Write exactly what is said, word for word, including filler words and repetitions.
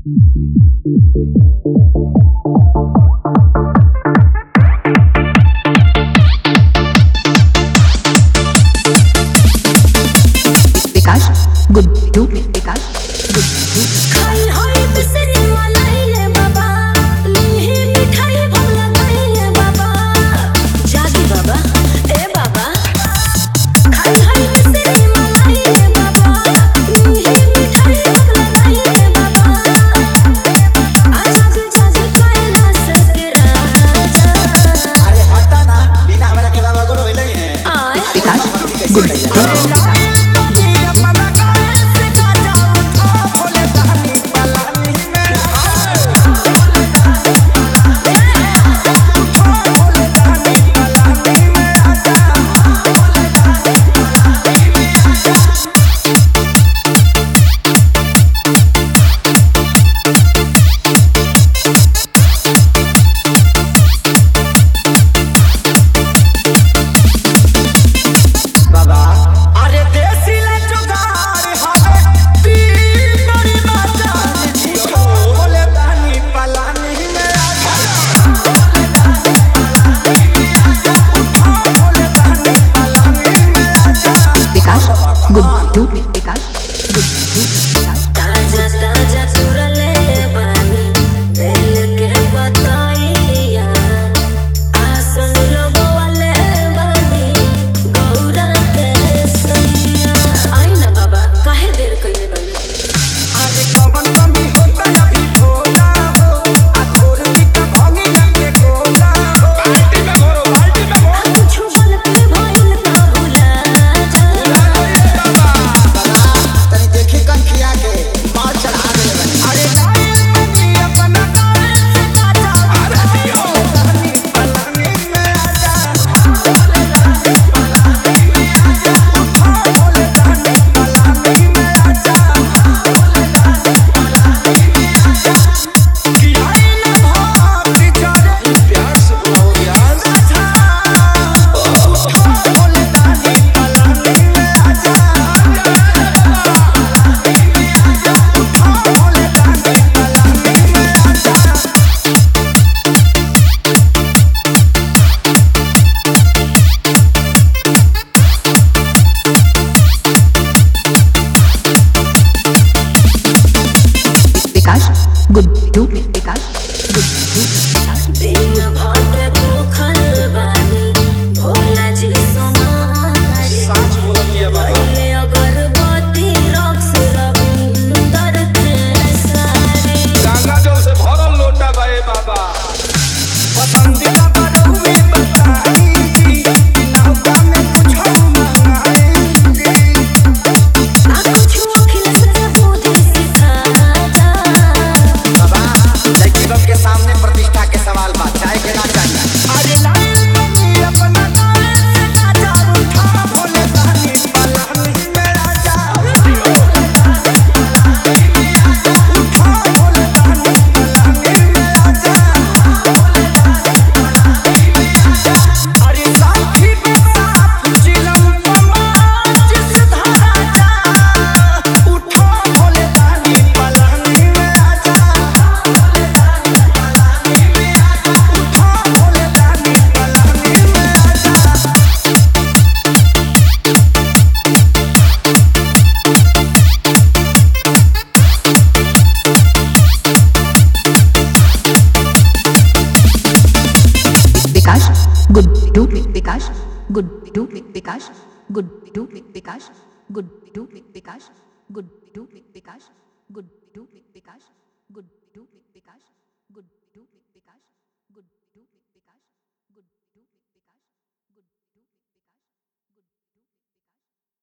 विकास गुड्डू विकास गुड्डू खाई होई बिसरी वाला बाबा लीही मिठाई भला गई बाबा जागी बाबा ए बाबा खाई होई बिसरी वाला बाबा लीही मिठाई भला गई बाबा आज जागी कैलाश के राजा अरे हटा ना बिना हमरा के बाबा को रोइले है आय विकास गुड्डू गुड्डू विकास गुड्डू विकास ताजा ताजा सुरले पानी दिल के बताइया आसन लोगों वाले बानी गौरा के सैया आई ना बाबा काहे देर कइले बानी अरे कवन कमी होता अभी भोला हो आ तोर भी का भंगी के गोला हो बाल्टी में भरो बाल्टी में भरो कुछ बन पे भइल ना भुला जा तनी देखी कंखिया के मार चढ़ा दे बनी अरे नाइल मनी अपना काल से काटा अरे दियो पानी पलानी में आजा बोले दानी पलानी में आजा बोले दानी पलानी में आजा बोले दानी पलानी में आजा कि आई ना भाग बिचारे प्यार से बुलाओ प्यार आजा बोले दानी पलानी में आजा विकास गुड्डू विकास गुड्डू विकास दिन भर भूखल बानी भोला जी समारी सांच बोलिए बाबा पहले अगरबत्ती रक्स रविंदर के सारी गंगा जल से भरल लोटा बाए बाबा पसंदीदा बारू में बताई जी नौका में कुछ मंगाई जी आ कुछ अखिल से बुद्धि सिखा जा बाबा लड़की बम के सामने प्रतिष्ठा के सवाल बात चाहे के ना चाहिए अरे लाइल मनी अपना काल से काटा उठा भोले दानी पलानी में राजा उठा भोले दानी पलानी में राजा अरे साथी साथ जिलम समाज जिस धारा जा उठा भोले दानी पलानी में राजा भोले दानी पलानी में राजा उठा भोले दानी पलानी में राजा विकास गुड्डू विकास गुड्डू विकास गुड्डू विकास गुड्डू विकास गुड्डू विकास गुड्डू विकास गुड्डू विकास गुड्डू विकास गुड्डू